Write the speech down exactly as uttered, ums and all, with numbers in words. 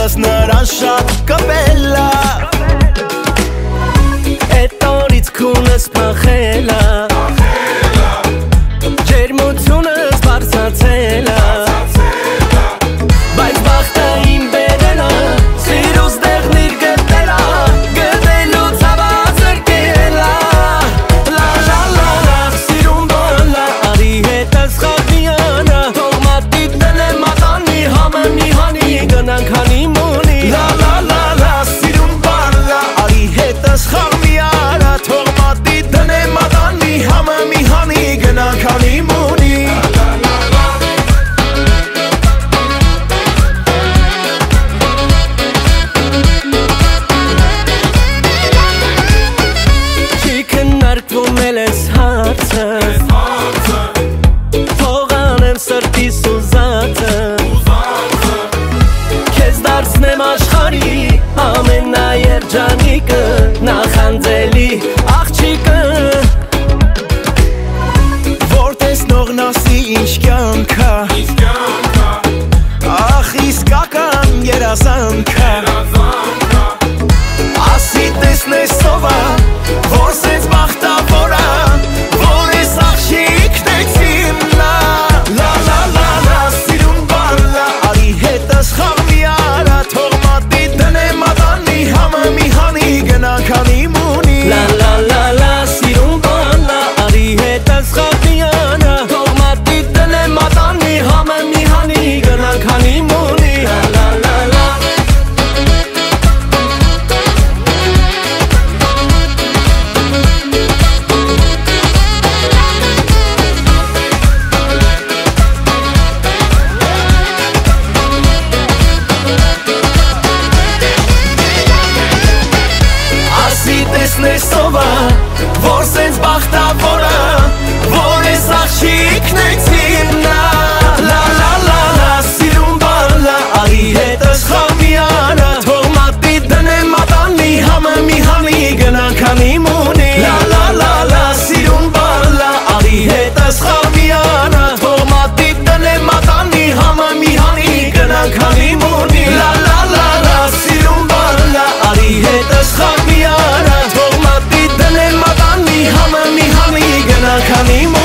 Եսս նրան շատ կպելա Էտ օրից քունս պախելա Ջերմությունս բարձացելա Բայց բախտը իմ բերելա Սիրուս դեղնիր գտելա Գտելուց հավազր կելա Լա լա լա լա Սիրում բալա Արի հետս խաղնիանա Թողմատի տնե մատանի Համը մի հանի Գնանք հանի մունի Լա լա լա լա Սիրում բալա Արի հետս խաղնիանա Թողմատի տնե մատանի Համը մի հանի Գնանք հանի մունի Քննարկվում էլ ես հարցը Թող անեմ սրտիս ուզածը Քեզ դարձնեմ աշխարհի ամենաերջանիկը Նախանձելի աղջիկը Որ տեսնողն ասի ինչ կյանքա Ախ իսկական երազանքա Ասի տեսնես սովա Որ սենց բախտավորա Որ ես աղջիկն էցիմնա Լա լա լա լա Սիրում բալա Արի հետս խաղմի արա Թող մատի տնե մատանի Համը մի հանի Գնանք հանի մունի Լա լա լա լա Սիրում բալա Արի հետս խաղմի արա Թող մատի տնե մատանի Համը մի հանի Գնանք հանի մունի Լա լա լա լա Տեսնես սովա, որ սենց բախտավորա Որ ես աղջիկն էցիմնա Լա լա լա լա Սիրում բալա Արի հետս խաղմի արա Թող մատի տնե մատանի Համը մի հանի Գնանք հանի մունի Լա լա լա լա Սիրում բալա Արի հետս խաղմի արա Թող մատի տնե մատանի Համը մի հանի Գնանք հանի մունի Լա լա լա լա Սիրում բալա Արի հետս խաղմի արա Թող մատի տնե մատանի Համը մի հանի Գնանք հանի մունի